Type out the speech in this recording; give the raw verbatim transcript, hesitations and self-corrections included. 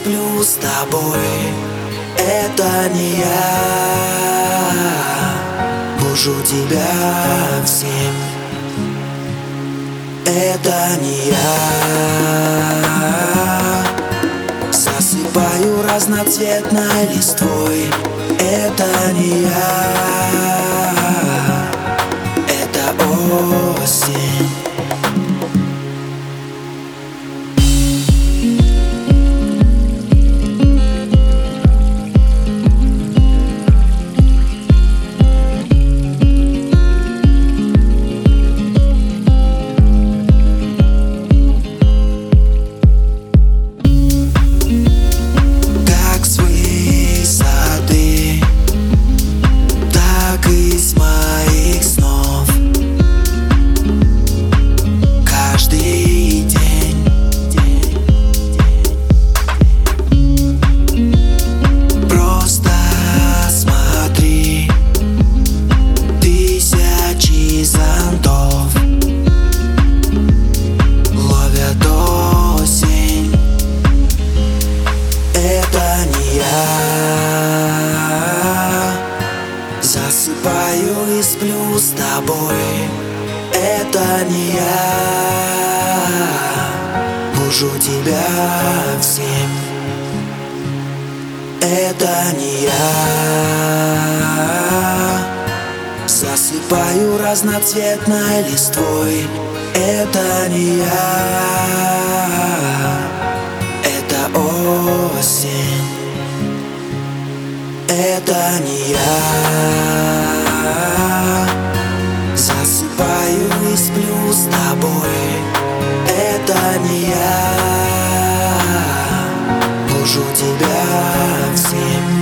сплю с тобой. Это не я. Бужу тебя в семь. Это не я. Засыпаю разноцветной листвой. Это не я. Это осень. Засыпаю и сплю с тобой. Это не я. Бужу тебя в семь. Это не я. Засыпаю разноцветной листвой. Это не я. Это осень. Это не я. Засыпаю и сплю с тобой. Это не я. Бужу тебя в семь.